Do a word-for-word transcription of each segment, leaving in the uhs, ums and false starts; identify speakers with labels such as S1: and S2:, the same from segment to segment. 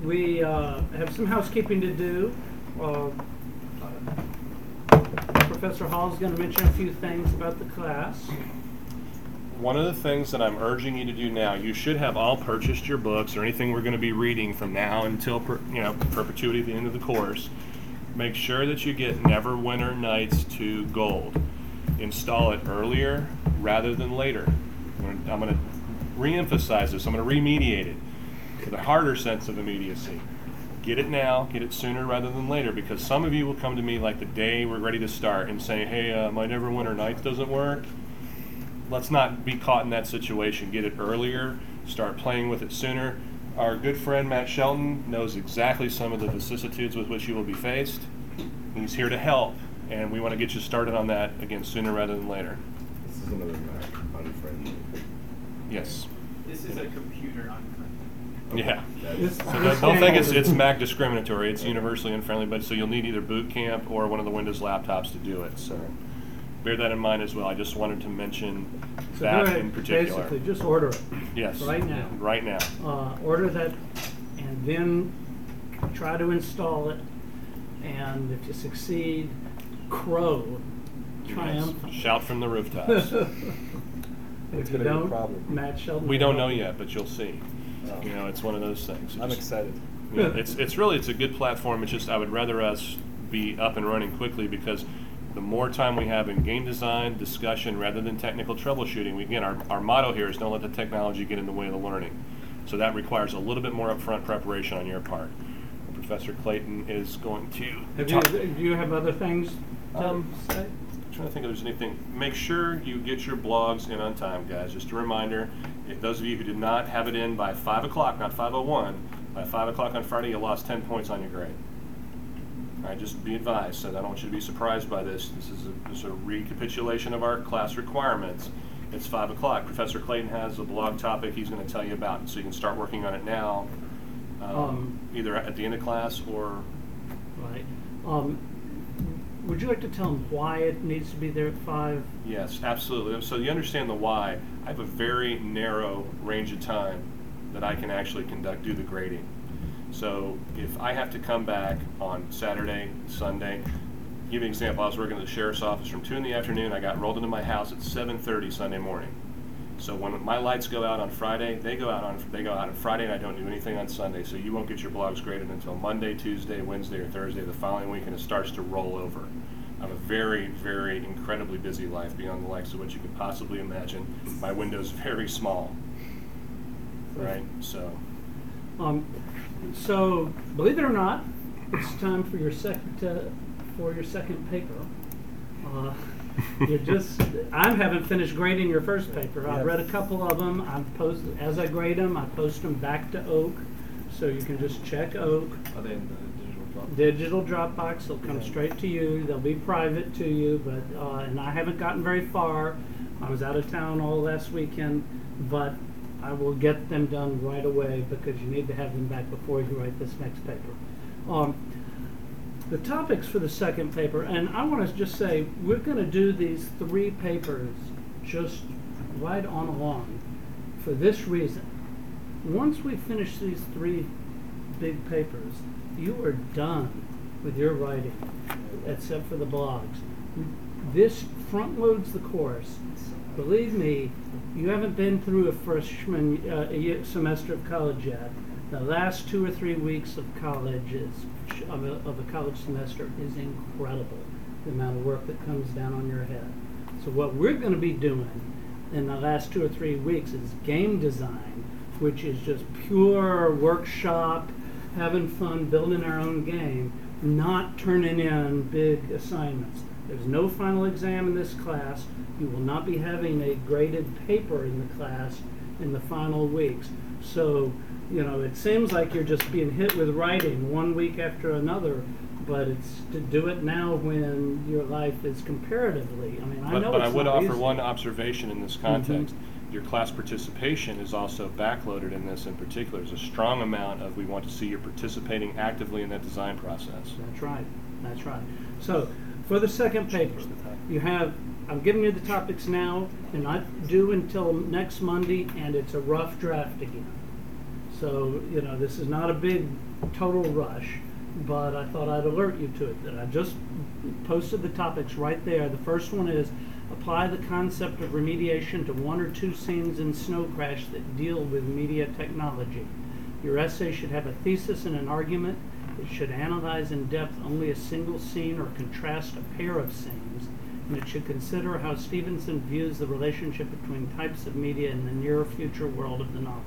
S1: we uh, have some housekeeping to do. Uh, Professor Hall is going to mention a few things about the class.
S2: One of the things that I'm urging you to do now, you should have all purchased your books or anything we're going to be reading from now until per, you know perpetuity at the end of the course. Make sure that you get Neverwinter Nights to Gold. Install it earlier rather than later. I'm going to re-emphasize this. I'm going to remediate it to the harder sense of immediacy. Get it now, get it sooner rather than later, because some of you will come to me like the day we're ready to start and say, hey, uh, my Neverwinter Nights doesn't work. Let's not be caught in that situation. Get it earlier, start playing with it sooner. Our good friend Matt Shelton knows exactly some of the vicissitudes with which you will be faced. He's here to help, and we want to get you started on that, again, sooner rather than later.
S3: This is another Mac unfriendly.
S2: Yes.
S4: This is a computer unfriendly.
S2: Yeah.
S1: This-
S2: So
S1: this
S2: don't, don't think it's,
S1: game-
S2: it's Mac discriminatory. It's universally unfriendly, but so you'll need either Boot Camp or one of the Windows laptops to do it. So bear that in mind as well. I just wanted to mention
S1: So
S2: that
S1: go ahead,
S2: in particular.
S1: basically, just order it.
S2: Yes.
S1: Right now.
S2: Right now.
S1: Uh, order that, and then try to install it. And if you succeed, crow triumphant.
S2: Yes. Shout from the rooftops.
S1: If
S3: gonna
S1: you
S3: be a
S1: don't,
S3: problem.
S1: Matt Sheldon.
S2: We
S1: will
S2: don't
S1: help
S2: know
S1: you.
S2: yet, but you'll see.
S3: Oh.
S2: You know, it's one of those things.
S3: I'm
S2: It's-
S3: excited.
S2: you know, it's it's really it's a good platform. It's just I would rather us be up and running quickly, because the more time we have in game design discussion rather than technical troubleshooting, we, again, our, our motto here is don't let the technology get in the way of the learning. So that requires a little bit more upfront preparation on your part. Professor Clayton is going to
S1: Have you,
S2: talk.
S1: do you have other things to
S2: Um,
S1: say?
S2: I'm trying to think if there's anything. Make sure you get your blogs in on time, guys. Just a reminder, if those of you who did not have it in by five o'clock, not five oh one, by five o'clock on Friday, you lost ten points on your grade. All right, just be advised. So I don't want you to be surprised by this. This is a, this is a recapitulation of our class requirements. It's five o'clock. Professor Clayton has a blog topic he's going to tell you about, so you can start working on it now, um,
S1: Um,
S2: either at the end of class or.
S1: Right. Um, would you like to tell them why it needs to be there at five?
S2: Yes, absolutely. So you understand the why. I have a very narrow range of time that I can actually conduct, do the grading. So if I have to come back on Saturday, Sunday, give you an example, I was working at the sheriff's office from two in the afternoon, I got rolled into my house at seven thirty Sunday morning. So when my lights go out on Friday, they go out on they go out on Friday, and I don't do anything on Sunday. So you won't get your blogs graded until Monday, Tuesday, Wednesday, or Thursday the following week, and it starts to roll over. I have a very, very incredibly busy life beyond the likes of what you could possibly imagine. My window's very small, right? So
S1: Um, so, believe it or not, it's time for your second uh, for your second paper. Uh, you just I haven't finished grading your first paper. I've read a couple of them. I've posted as I grade them. I post them back to Oak, so you can just check Oak.
S4: Are they in the digital drop?
S1: Digital Dropbox. They'll come
S3: Yeah.
S1: straight to you. They'll be private to you, but uh, and I haven't gotten very far. I was out of town all last weekend, but I will get them done right away because you need to have them back before you write this next paper. Um, the topics for the second paper, and I want to just say we're going to do these three papers just right on along for this reason. Once we finish these three big papers, you are done with your writing, except for the blogs. This front loads the course. Believe me, you haven't been through a freshman uh, year, semester of college yet. The last two or three weeks of college is of a, of a college semester is incredible. The amount of work that comes down on your head. So what we're going to be doing in the last two or three weeks is game design, which is just pure workshop, having fun, building our own game, not turning in big assignments. There's no final exam in this class. You will not be having a graded paper in the class in the final weeks. So, you know, it seems like you're just being hit with writing one week after another, but it's to do it now when your life is comparatively. I mean, I
S2: But,
S1: know
S2: but
S1: it's
S2: I would
S1: not
S2: offer
S1: easy.
S2: one observation in this context. Your class participation is also backloaded in this in particular. There's a strong amount of we want to see you participating actively in that design process.
S1: That's right. That's right. So, for the second paper, you have, I'm giving you the topics now, and not due until next Monday, and it's a rough draft again. So, you know, this is not a big total rush, but I thought I'd alert you to it. That I just posted the topics right there. The first one is apply the concept of remediation to one or two scenes in Snow Crash that deal with media technology. Your essay should have a thesis and an argument. It should analyze in depth only a single scene or contrast a pair of scenes. And it should consider how Stevenson views the relationship between types of media in the near future world of the novel.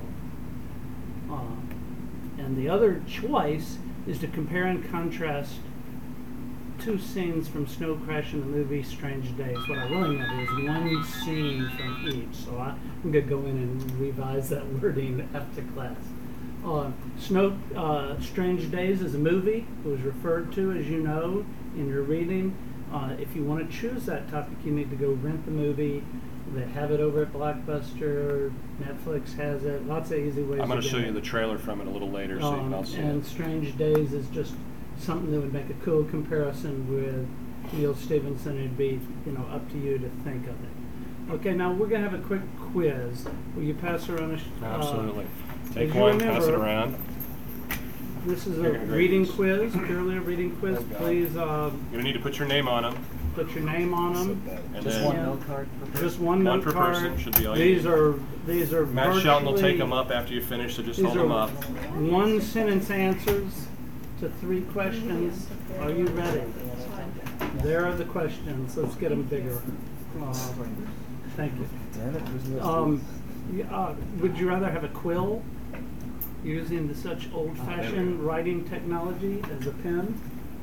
S1: Uh, and the other choice is to compare and contrast two scenes from Snow Crash and the movie Strange Days. What I really meant is one scene from each. So I, I'm going to go in and revise that wording after class. Uh, Snow uh, Strange Days is a movie. It was referred to, as you know, in your reading. Uh, if you want to choose that topic, you need to go rent the movie. They have it over at Blockbuster. Netflix has it. Lots of easy ways.
S2: I'm going
S1: to
S2: to show
S1: get
S2: you
S1: it.
S2: the trailer from it a little later, so you can
S1: Um,
S2: all see
S1: and
S2: it.
S1: Strange Days is just something that would make a cool comparison with Neil Stevenson. It'd be, you know, up to you to think of it. Okay, now we're going to have a quick quiz. Will you pass around a sh- uh,
S2: Absolutely.
S1: as
S2: Take
S1: you
S2: one, pass it
S1: remember,
S2: around.
S1: This is a
S2: You're gonna grade
S1: reading
S2: these.
S1: quiz, purely a reading quiz.
S2: Oh, God.
S1: Please uh,
S2: You're going to need to put your name on them.
S1: put your name on
S3: So
S1: them.
S3: bad.
S2: And
S5: Just
S2: then
S5: one
S1: Yeah.
S5: note card per person?
S1: Just one
S2: One
S1: note
S2: per
S1: card.
S2: person should be all you
S1: These
S2: need.
S1: are these are
S2: Matt Shelton will take
S1: virtually-
S2: them up after you finish, so just
S1: These
S2: hold
S1: are
S2: them up.
S1: one sentence answers to three questions. Are you ready? There are the questions. Let's get them bigger. Uh, thank you.
S5: Damn it, who's this?
S1: Um, yeah, uh, would you rather have a quill using the such old-fashioned writing technology as a pen?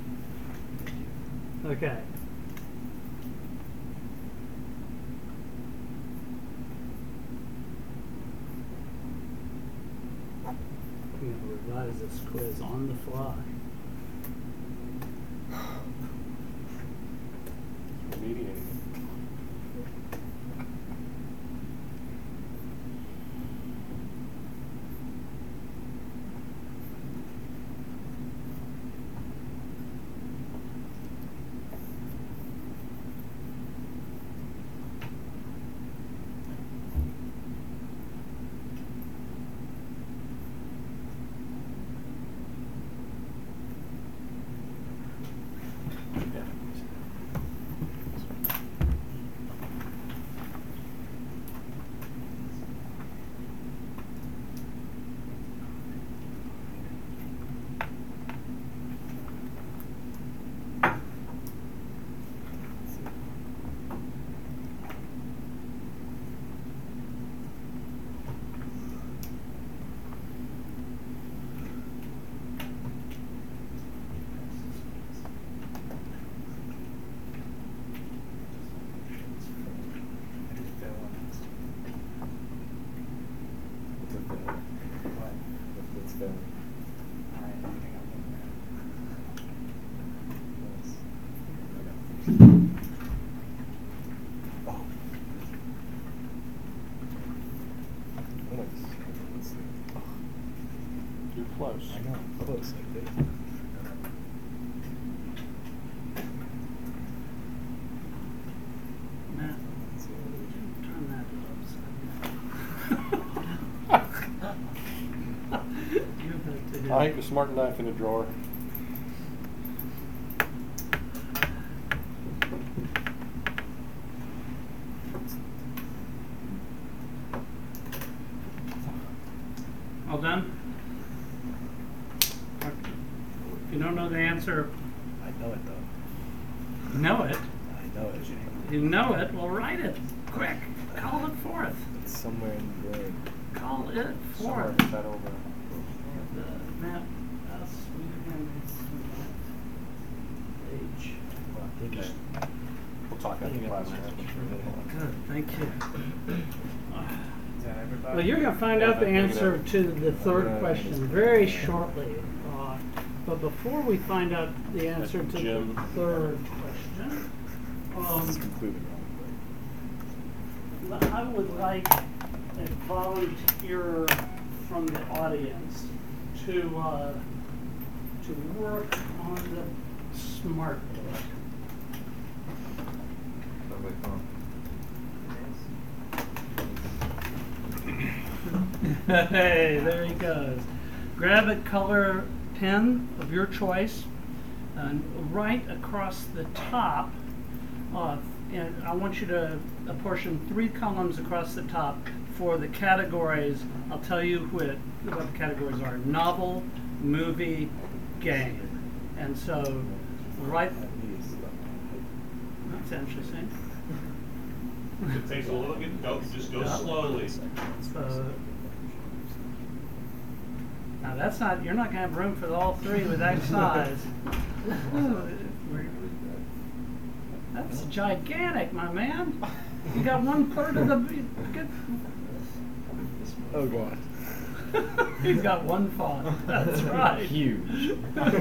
S1: Okay. I'm going to revise this quiz on the fly.
S2: Remediating. Yeah.
S5: I did fail on this.
S3: It's a fail.
S5: What?
S3: It's fail.
S5: Alright, I think I'm looking
S3: Oh. What is- what's the- oh,
S2: You're close.
S3: I know, I'm close, I did.
S1: Matt,
S3: Let's see what we do.
S1: turn that upside down. You have to do-
S2: I think the smart knife in the drawer.
S1: All done? If you don't know the answer,
S3: I know it though.
S1: you know it.
S3: I know it.
S1: You know it, well write it. Quick. Call it forth.
S3: It's somewhere in the brain.
S1: Call it
S2: Somewhere
S1: forth.
S2: put that over.
S1: The map, us, we can page.
S2: Okay. We'll talk after class.
S1: Good, thank you.
S5: Is that everybody?
S1: Well, you're going to find
S2: Yeah,
S1: out the
S2: bring it
S1: answer
S2: up.
S1: to the third
S3: Yeah.
S1: question very shortly. Uh, but before we find out the answer to
S2: Jim.
S1: the third question,
S3: This is
S1: um,
S3: completely wrong.
S1: I would like a volunteer from the audience to uh, to work on the smart board.
S3: Sounds like fun.
S5: Yes.
S1: Hey, there he goes. Grab a color pen of your choice, and right across the top, uh, and I want you to apportion three columns across the top for the categories. I'll tell you what, what the categories are: novel, movie, game. And so, right. That's interesting.
S2: It takes a little bit, go, just go
S1: Yeah.
S2: slowly.
S1: So, now that's not, you're not gonna have room for all three with that size. That's gigantic, my man. You got one third of the, good.
S3: Oh god.
S1: He's got one font, that's right.
S3: Huge.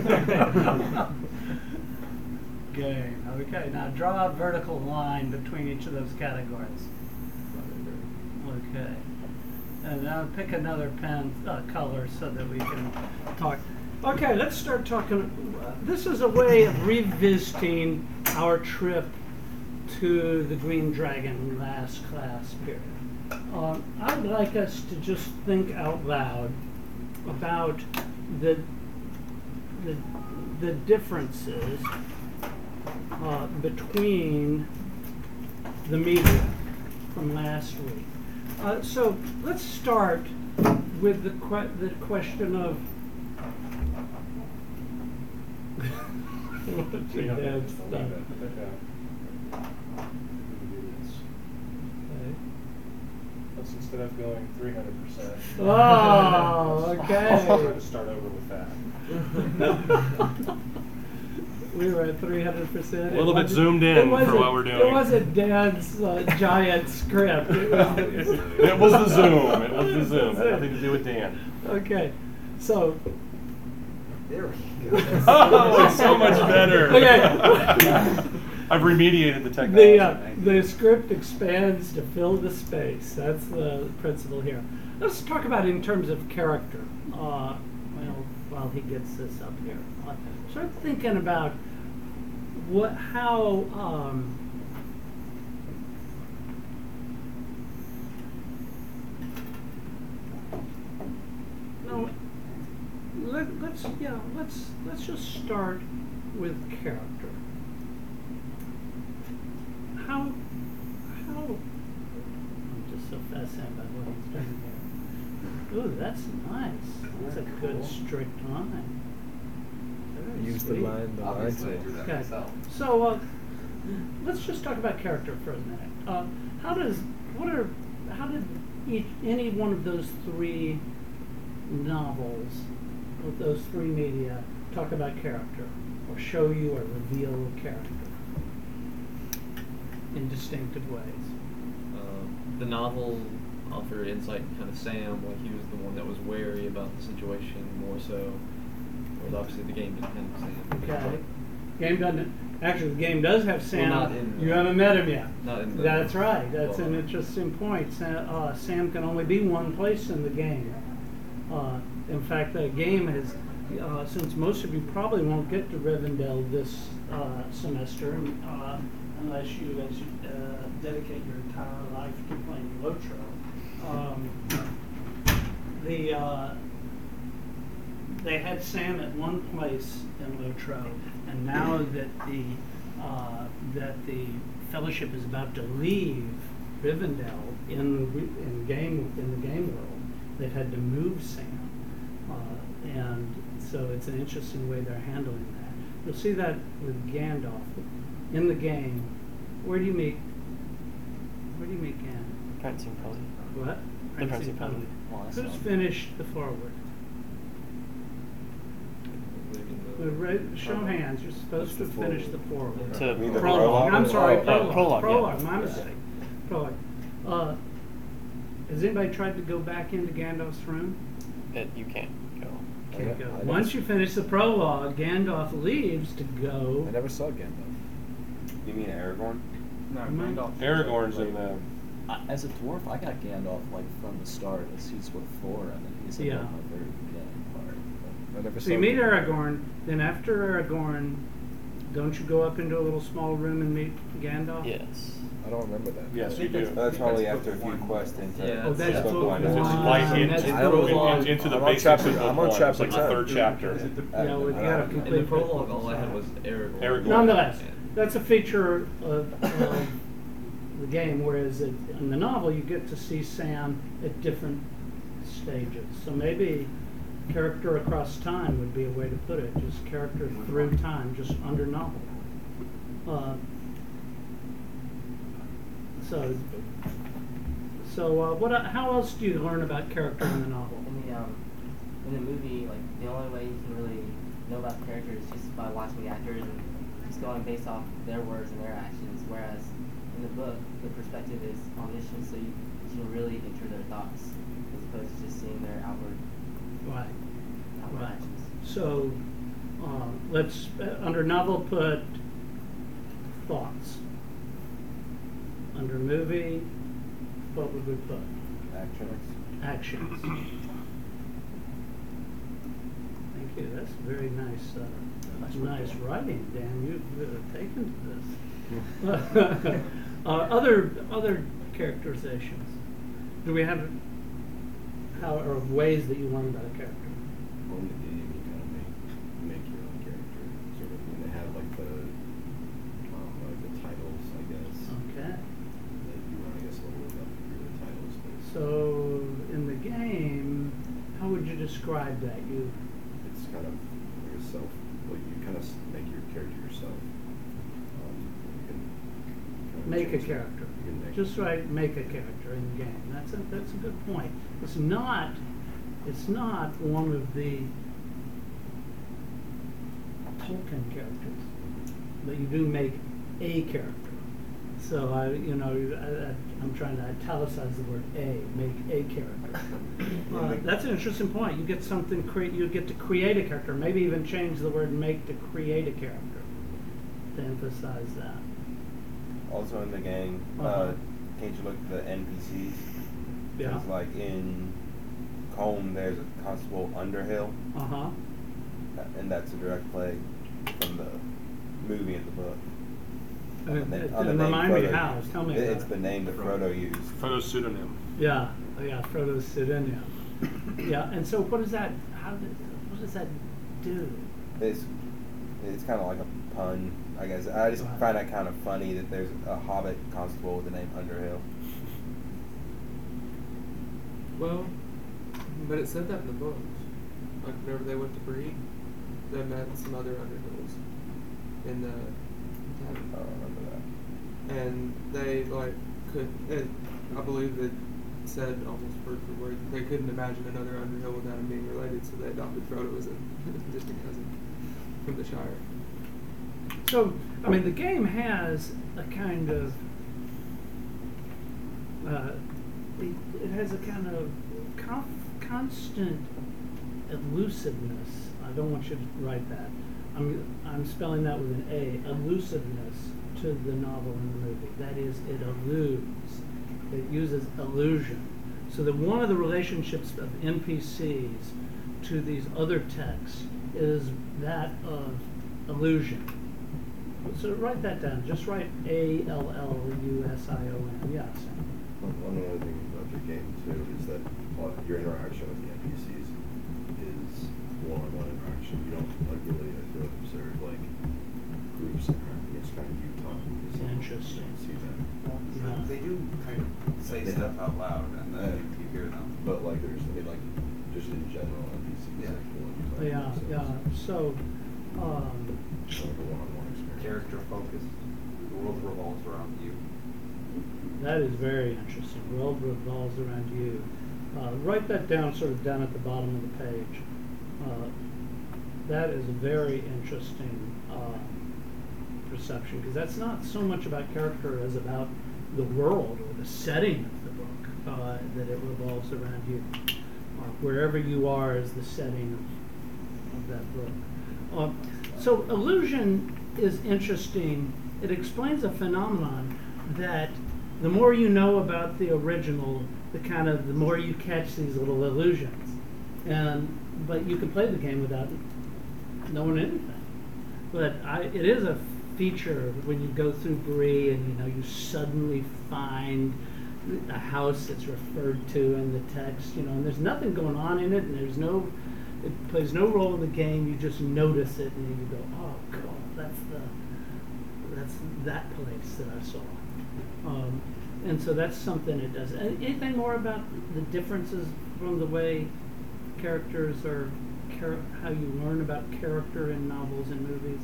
S1: Game, okay, now draw a vertical line between each of those categories. Okay. And now pick another pen uh, color so that we can talk. Okay, let's start talking. This is a way of revisiting our trip to the Green Dragon last class period. Um, I'd like us to just think out loud about the the, the differences uh, between the media from last week. Uh, so let's start with the que the question of what your dad's done.
S2: Let's, instead of going three hundred percent.
S1: Oh,
S2: I'll try
S1: okay.
S2: to start over with that.
S1: We were at three hundred percent.
S2: A little bit zoomed in for what we're doing.
S1: It wasn't Dad's uh, giant script. It was,
S2: It was the Zoom. It was the Zoom. It had nothing to do with Dan.
S1: Okay, so.
S4: There we go.
S2: Oh, it's so much better.
S1: Okay.
S2: I've remediated the technology.
S1: The, uh, the script expands to fill the space. That's the principle here. Let's talk about it in terms of character. Uh, well, while he gets this up here, uh, start thinking about what, how. Um, no, let, let's yeah, let's let's just start with character. How, how, I'm just so fascinated by what he's doing here. Ooh, that's nice. That's a good strict line. Very
S3: Use the
S1: sweet.
S3: line the line
S4: Obviously, I
S3: to.
S4: drew that
S1: Okay,
S4: myself.
S1: so uh, let's just talk about character for a minute. Uh, how does, what are, how did each, any one of those three novels, with those three media, talk about character, or show you or reveal character in distinctive ways?
S6: Uh, the novel offered insight in kind of Sam, like he was the one that was wary about the situation more so. Whereas obviously the game didn't have Sam.
S1: Okay. Game doesn't, actually, the game does have Sam.
S6: not in the-
S1: You haven't met him yet.
S6: Not in the-
S1: That's right. That's an
S6: well,
S1: interesting point. Sam, uh, Sam can only be one place in the game. Uh, in fact, the game has, uh, since most of you probably won't get to Rivendell this uh, semester, uh, unless you, as you uh, dedicate your entire life to playing Lotro. Um, the uh, they had Sam at one place in Lotro, and now that the uh, that the Fellowship is about to leave Rivendell in in game in the game world, they've had to move Sam, uh, and so it's an interesting way they're handling that. You'll see that with Gandalf in the game. Where do you meet? Where do you meet Gandalf?
S7: Prancing Pony.
S1: What?
S7: The Prancing Pony.
S1: Who's
S7: Well,
S1: finished the forward? The ra- Show of hands, you're supposed to
S3: the
S1: finish the
S3: forward?
S1: forward.
S7: To
S4: mean the
S1: Prologue,
S4: prologue?
S1: I'm sorry,
S4: Oh,
S1: prologue.
S7: prologue, yeah.
S1: Prologue, my mistake. Prologue. Uh, has anybody tried to go back into Gandalf's room?
S7: That you can't go.
S3: I
S1: Can't
S3: ne-
S1: go.
S3: I never
S1: Once
S3: s-
S1: you finish the prologue, Gandalf leaves to go.
S3: I never saw Gandalf.
S4: You mean Aragorn?
S5: No,
S1: Mine-
S5: Gandalf.
S2: Aragorn's in the.
S8: I, as a dwarf, I got Gandalf like from the start, as he's with Thorin, and he's in
S1: Yeah.
S8: like my very beginning part.
S3: I never
S1: So
S3: saw
S1: you meet
S3: Gandalf.
S1: Aragorn, then after Aragorn, don't you go up into a little small room and meet Gandalf?
S7: Yes.
S3: I don't remember that.
S2: Yes,
S5: I
S2: you
S5: think
S2: do.
S5: that's-
S4: That's probably
S5: That's
S4: after a
S5: book
S4: few
S5: one.
S4: quests into.
S6: Yeah,
S1: Oh, that's
S6: Yeah.
S1: book
S4: one.
S2: It's
S1: one.
S2: like in,
S1: That's
S2: in-
S8: I don't-
S2: in- into the
S3: I'm on
S2: basics
S3: chapter-
S2: of book
S3: I'm on
S2: one. It's
S3: chapter
S2: like the
S3: ten.
S2: third chapter.
S5: Is it the-
S1: Yeah, well, you
S3: I-
S1: gotta
S3: I-
S1: complete
S6: In the
S1: the
S6: prologue,
S1: book.
S6: all I had was Aragorn.
S2: Aragorn.
S1: Nonetheless,
S6: Yeah.
S1: that's a feature of, of the game, whereas it, in the novel you get to see Sam at different stages. So maybe character across time would be a way to put it, just character through time, just under novel. Uh, so, so uh, what? How else do you learn about character in the novel?
S9: In the um, in the movie, like the only way you can really know about the characters is just by watching the actors and just going based off their words and their actions. Whereas in the book, the perspective is omniscient, so you, you can really enter their thoughts as opposed to just seeing their outward
S1: Right.
S9: outward
S1: Right.
S9: actions.
S1: So, um, let's, uh, under novel, put thoughts. Under movie, what would we put?
S4: Actions.
S1: Actions. Thank you, that's very nice, uh, that's nice writing, Dan, you've uh, taken to this. Uh, other, other characterizations, do we have, how, or ways that you learn about a character?
S3: Well, in the game, you kind of make make your own character. Sort of, and they have like the um, like the titles, I guess.
S1: Okay.
S3: That you want, I guess, a little bit up through the titles. But
S1: So, in the game, how would you describe that? You,
S3: it's kind of like a self. Like you kind of s- make your character yourself. Um, you can kind of
S1: make a
S3: change it.
S1: character.
S3: You can make
S1: Just right, make a character in the game. That's a, that's a good point. It's not, it's not one of the Tolkien characters, but you do make a character. So I, you know, I, I, I'm trying to italicize the word a, make a character. Uh, that's an interesting point. You get something, create, you get to create a character, maybe even change the word make to create a character, to emphasize that.
S4: Also in the game,
S1: Uh-huh.
S4: uh, can't you look at the N P Cs?
S1: Yeah.
S4: It's like in Combe, there's a Constable Underhill,
S1: Uh-huh.
S4: uh, and that's a direct play from the movie and the book.
S1: Uh,
S4: On the-
S1: uh,
S4: on the name
S1: remind me
S4: Frodo
S1: how,
S4: used.
S1: tell me
S4: It-
S1: about
S4: It's
S1: it.
S4: the name that Frodo used.
S2: Photo pseudonym.
S1: Yeah, oh yeah, Frodo's pseudonym. Yeah, and so what does that, how did, what does that do?
S4: It's it's kind of like a pun, I guess. I just
S1: Right.
S4: find that kind of funny that there's a Hobbit constable with the name Underhill.
S10: Well, but it said that in the books. Like whenever they went to Bree, they met some other Underhills in the
S4: I
S10: tavern.
S4: don't remember that.
S10: And they like could it, I believe it said almost word for word they couldn't imagine another Underhill without him being related, so they adopted Frodo as a distant cousin from the Shire.
S1: So, I mean, the game has a kind of, uh, it, it has a kind of conf- constant elusiveness. I don't want you to write that. I'm, I'm spelling that with an A, elusiveness to the novel and the movie. That is, it alludes. It uses illusion. So that one of the relationships of N P Cs to these other texts is that of illusion. So write that down. Just write A L L U S I O N. Yes.
S3: One, one other thing about the game too is that uh, your interaction with the N P Cs is one-on-one interaction. You don't like really I feel observe like groups interacting. It's kind of you talking to someone.
S1: Interesting.
S3: You see that.
S1: Yeah.
S11: They do kind of say
S3: They
S11: stuff
S3: have-
S11: out loud, and then
S3: Yeah.
S11: you hear them.
S3: But like there's I mean like just in general N P Cs
S11: Yeah.
S3: like the one you talk
S1: Yeah.
S3: to, so
S1: Yeah. So, um,
S3: it's like a one-on-one experience.
S11: Character focused. The world revolves around you.
S1: that is very interesting. World revolves around you. Uh, write that down, sort of down at the bottom of the page. Uh, that is a very interesting uh, perception, because that's not so much about character as about the world or the setting of the book, uh, that it revolves around you. Uh, wherever you are is the setting of, of that book. Uh, so illusion is interesting. It explains a phenomenon that the more you know about the original, the kind of the more you catch these little illusions. And but you can play the game without knowing anything. But I, it is a feature when you go through Bree and, you know, you suddenly find a house that's referred to in the text, you know, and there's nothing going on in it, and there's no, it plays no role in the game. You just notice it, and you go, oh God, that's the, that's that place that I saw. Um, and so that's something it does. Any- Anything more about the differences from the way characters are, char- how you learn about character in novels and movies?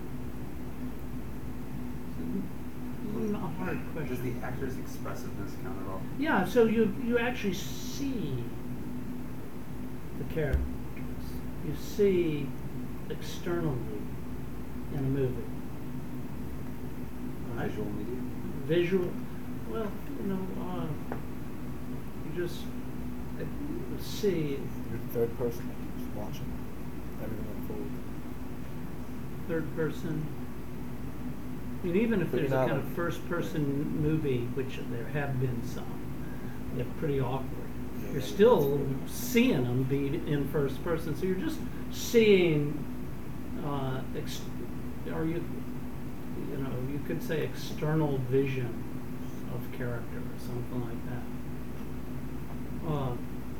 S1: It's not a hard question.
S11: Does the actor's expressiveness count at all?
S1: Yeah, so you you actually see the characters. You see externally in a movie. Right?
S11: Visual media?
S1: Visual. Well, you know, uh, you just uh, see
S8: You're the third person that keeps watching everything unfold.
S1: third person. I mean, even if
S8: But
S1: there's a
S8: not
S1: kind of
S8: like-
S1: first person movie, which there have been some, they're pretty awkward.
S8: Yeah,
S1: You're
S8: yeah,
S1: still
S8: that's
S1: seeing them be in first person, so you're just seeing, uh, ex- or you, you know, you could say external vision of character or something like that. Uh,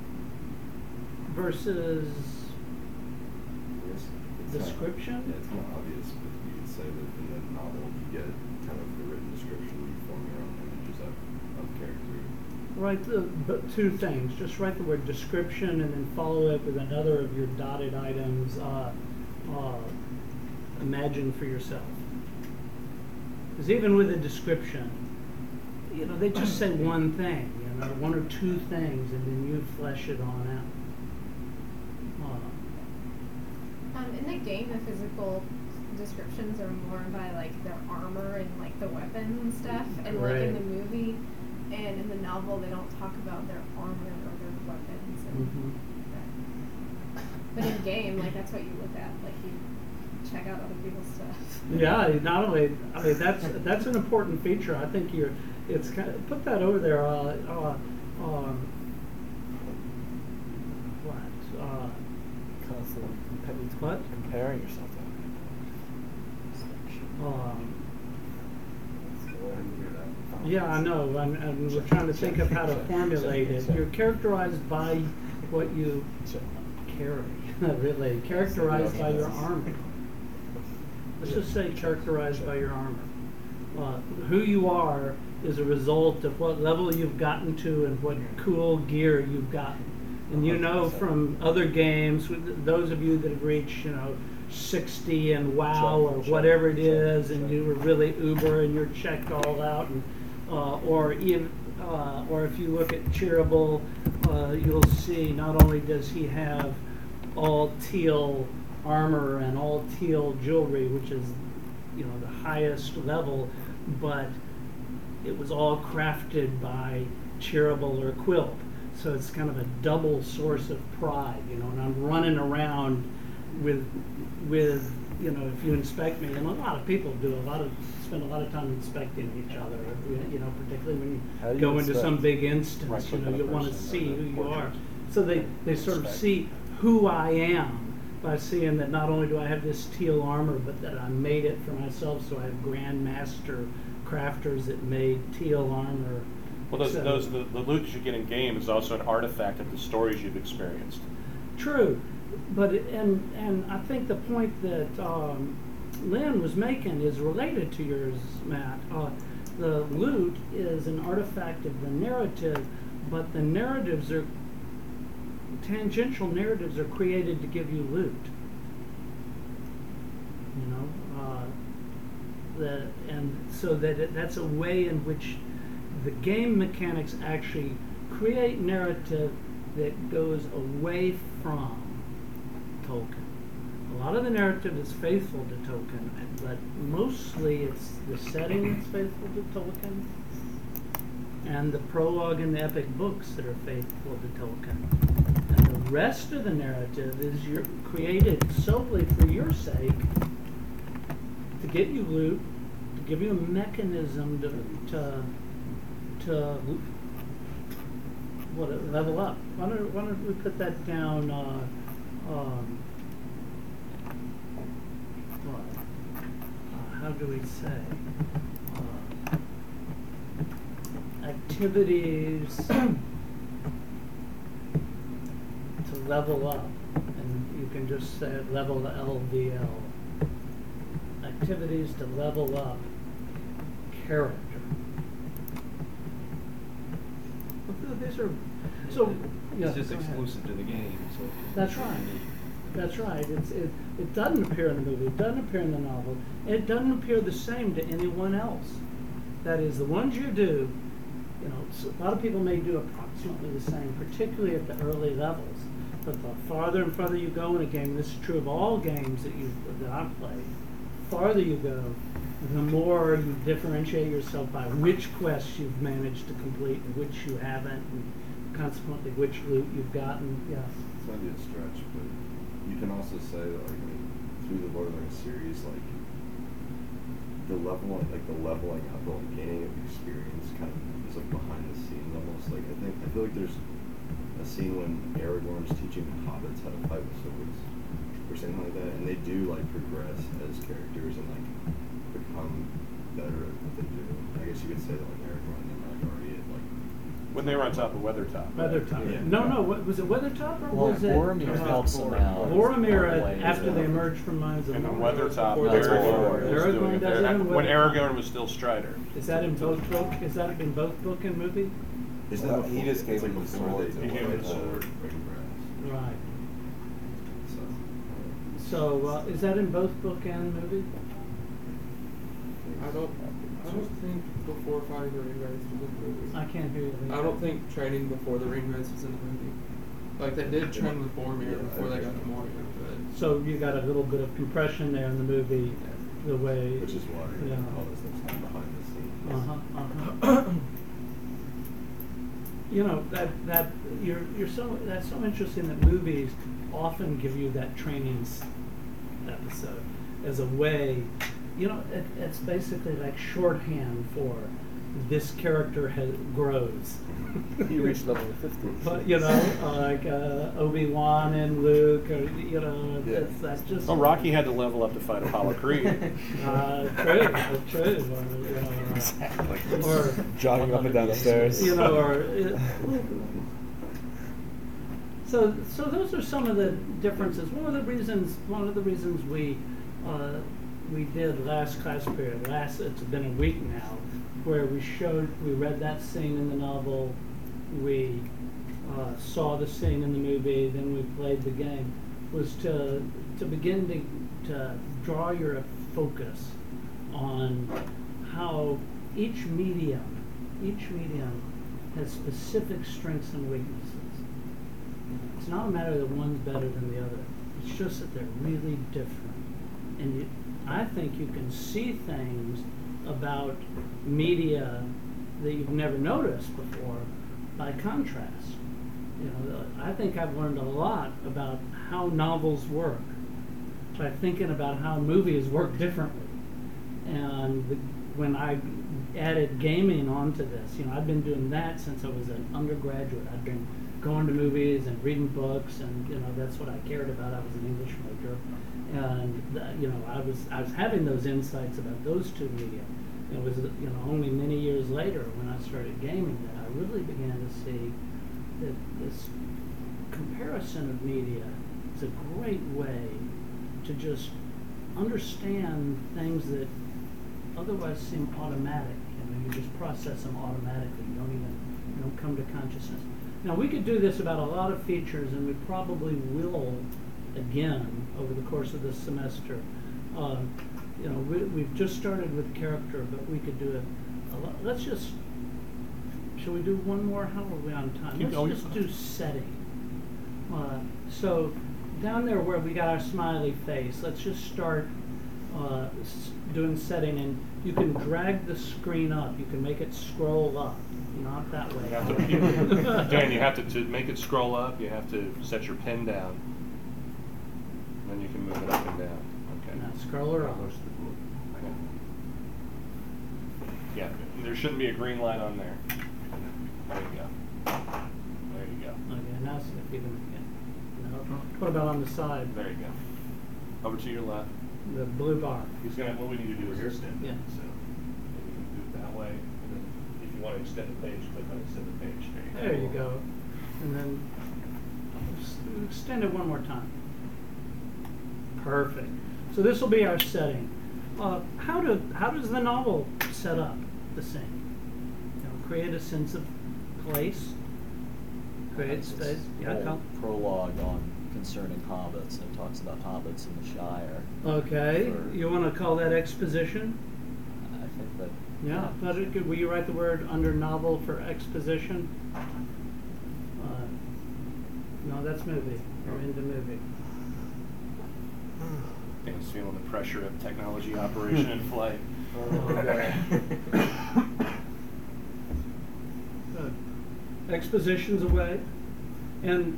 S1: versus
S3: Yes, it's not-
S1: description?
S3: Yeah, it's more obvious, but you could say that in the novel you get kind of the written description, you form your own images of, of character.
S1: Write the, but two things, just write the word description and then follow it with another of your dotted items, uh, uh, imagine for yourself. Because even with a description, you know, they just say one thing, you know, one or two things, and then you flesh it on out. Uh,
S12: Um, in the game, the physical descriptions are more by like their armor and like the weapons and stuff, and like in
S1: Right.
S12: the movie and in the novel, they don't talk about their armor or their weapons. And
S1: mhm.
S12: that. But in game, like that's what you look at, like you check out other people's stuff.
S1: Yeah, not only, I mean, that's, that's an important feature. I think you're, it's kind of, put that over there, uh, uh, um, what, uh,
S8: Constantly compa-
S1: What?
S8: comparing yourself to
S1: um,
S11: I didn't hear that.
S1: yeah, I know, and, and we're trying to think of how to formulate it. You're characterized by what you carry, really, characterized by your armor. Let's just say characterized by your armor. Uh, who you are is a result of what level you've gotten to and what cool gear you've gotten. And you know from other games, with those of you that have reached, you know, sixty and WoW or
S8: Check, check,
S1: whatever it
S8: check,
S1: is, and
S8: check.
S1: you were really uber and you're checked all out, and uh, or even, uh, or if you look at Cheerable, uh, you'll see not only does he have all teal armor and all teal jewelry, which is, you know, the highest level, but it was all crafted by Cheerable or Quilp. So it's kind of a double source of pride, you know, and I'm running around with, with, you know, if you inspect me, and a lot of people do, a lot of, spend a lot of time inspecting each other, you know, particularly when
S8: How do
S1: you
S8: you
S1: go into some
S8: inspect?
S1: big instance,
S8: Right
S1: you know,
S8: click on
S1: you
S8: a
S1: want to
S8: person
S1: see
S8: or
S1: who
S8: the
S1: you are.
S8: portrait.
S1: So they, they sort of
S8: Inspect.
S1: see who I am by seeing that not only do I have this teal armor, but that I made it for myself, so I have grandmaster crafters that made teal armor.
S2: Well, those,
S1: et cetera.
S2: those the, the loot that you get in game is also an artifact of the stories you've experienced.
S1: True, but it, and and I think the point that um, Lynn was making is related to yours, Matt. Uh, the loot is an artifact of the narrative, but the narratives are tangential narratives are created to give you loot. You know, uh, the and so that it, that's a way in which the game mechanics actually create narrative that goes away from Tolkien. A lot of the narrative is faithful to Tolkien, but mostly it's the setting that's faithful to Tolkien, and the prologue and the epic books that are faithful to Tolkien. And the rest of the narrative is your, created solely for your sake, to get you loot, to give you a mechanism to to to what level up. Why don't, why don't we put that down? Uh, um, what? do we say? Uh, activities to level up, and you can just say level L V L. Activities to level up character. Well, These are so. Yeah,
S6: It's just
S1: go ahead.
S6: exclusive to the game, so. it's
S1: That's right.
S6: unique.
S1: That's right. It's, it, it doesn't appear in the movie. It doesn't appear in the novel. And it doesn't appear the same to anyone else. That is, the ones you do, you know, s- a lot of people may do approximately the same, particularly at the early levels. But the farther and farther you go in a game, this is true of all games that you that I've played. Farther you go, the more you differentiate yourself by which quests you've managed to complete and which you haven't, and consequently which loot you've gotten. Yeah.
S3: It's might be a stretch, but you can also say that, like, I mean, through the Lord of the Rings series, like, the leveling, like the leveling up, the like, gaining of experience, kind of is like behind the scenes almost. Like, I think I feel like there's a scene when Aragorn's teaching the hobbits how to fight with swords, or something like that, and they do like progress as characters and like become better at what they do. I guess you could say that like Aragorn and like already at like.
S2: When they were on top of Weathertop.
S1: Weathertop.
S3: Yeah.
S1: No, no. What, was it Weathertop or
S8: Well,
S1: was it?
S8: Boromir
S1: uh,
S8: helps them out.
S1: Boromir
S8: Along the way,
S1: after
S8: yeah.
S1: they emerged from Mines of
S2: And on
S1: Moria.
S2: Weathertop,
S10: Before
S8: that's
S2: Aragorn
S8: before.
S2: was doing
S1: Aragorn
S2: it
S1: does it
S2: there.
S1: in
S2: When
S1: Weathertop.
S2: Aragorn was still Strider.
S1: Is that in both book? Is that in both book and movie?
S3: Isn't
S4: Well,
S3: that
S4: he
S3: before-
S4: just gave
S3: it's, like,
S4: him the
S3: before
S4: sword.
S3: they
S2: He gave him the
S3: fight
S2: sword.
S3: Ringbrass.
S1: Right.
S3: So.
S1: So uh, is that in both book and movie?
S10: I don't. I don't think before fighting the ring race was in the movie.
S1: I can't hear you.
S10: I don't think training before the ring race was in the movie. Like they did train with Boromir
S3: Yeah,
S10: before they
S3: I-
S10: got to Moria, but
S1: So you got a little bit of compression there in the movie, the way.
S3: Which is why
S1: Yeah.
S3: all this things happen behind the scenes.
S1: Uh-huh, uh-huh. You know, that, that, you're, you're so, that's so interesting that movies often give you that training s- episode as a way, you know, it, it's basically like shorthand for this character has, grows.
S7: You reach level fifty.
S1: But, you know, uh, like uh, Obi-Wan and Luke, or, you know,
S3: Yeah.
S1: it's, that's just.
S2: Oh, Rocky had to level up to fight Apollo Creed.
S1: Uh, true, uh, true. Or, you know, uh,
S2: Exactly.
S1: or,
S7: Jogging up and down the stairs.
S1: you know, or it, so so those are some of the differences. One of the reasons one of the reasons we uh, we did last class period. Last it's been a week now, where we showed we read that scene in the novel, we uh, saw the scene in the movie, then we played the game. Was to to begin to to draw your focus on how each medium each medium has specific strengths and weaknesses. It's not a matter that one's better than the other. It's just that they're really different. And you, I think you can see things about media that you've never noticed before by contrast. You know, I think I've learned a lot about how novels work by thinking about how movies work differently. And the, when I added gaming onto this, you know, I've been doing that since I was an undergraduate. I've been going to movies and reading books, and you know, that's what I cared about. I was an English major, and the, you know, I was I was having those insights about those two media. It was you know only many years later when I started gaming that I really began to see that this comparison of media is a great way to just understand things that otherwise seem automatic. You know, you just process them automatically. You don't even you don't come to consciousness. Now we could do this about a lot of features, and we probably will again over the course of this semester. Um, you know, we, we've just started with character, but we could do it. A lot. Let's just. Shall we do one more? How are we on time?
S2: Keep
S1: Let's
S2: going.
S1: just do setting. Uh, so down there where we got our smiley face, let's just start uh, s- doing setting, and you can drag the screen up. You can make it scroll up, not that way.
S2: You have to keep, Dan, you have to, to make it scroll up, you have to set your pen down. Then you can move it up and down. Okay.
S1: Now scroll her up.
S2: Yeah, there shouldn't be a green light on there. There you go. There you go.
S1: Okay, now see if you can. Yeah. No. What about on the side?
S2: There you go. Over to your left.
S1: the blue bar.
S2: He's gonna, what we need to do is extend
S1: Yeah.
S2: it, so maybe we can do it that way. And then if you want to extend the page, click on extend the page.
S1: There you go. And then s- extend it one more time. Perfect. So this will be our setting. Uh, how do how does the novel set up the same? You know, create a sense of place. Create
S8: It's
S1: space.
S8: a
S1: Yeah.
S8: whole
S1: Tom?
S8: prologue on concerning hobbits, and it talks about hobbits in the Shire.
S1: Okay.
S8: For-
S1: You want to call that exposition?
S8: I think that.
S1: Yeah. But it could, will you write the word under novel for exposition? Uh, no, that's movie. We're into movie.
S2: Dan's feeling the pressure of technology operation in flight.
S1: Good. Exposition's away. And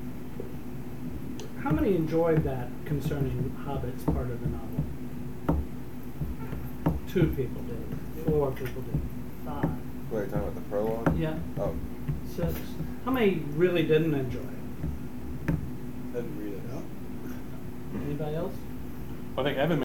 S1: how many enjoyed that concerning hobbits part of the novel? Two people did. Four people did. Five.
S4: Wait, you're talking about the prologue?
S1: Yeah.
S4: Oh.
S1: Six. How many really didn't enjoy it?
S3: Didn't read it.
S1: Anybody else?
S2: I think Evan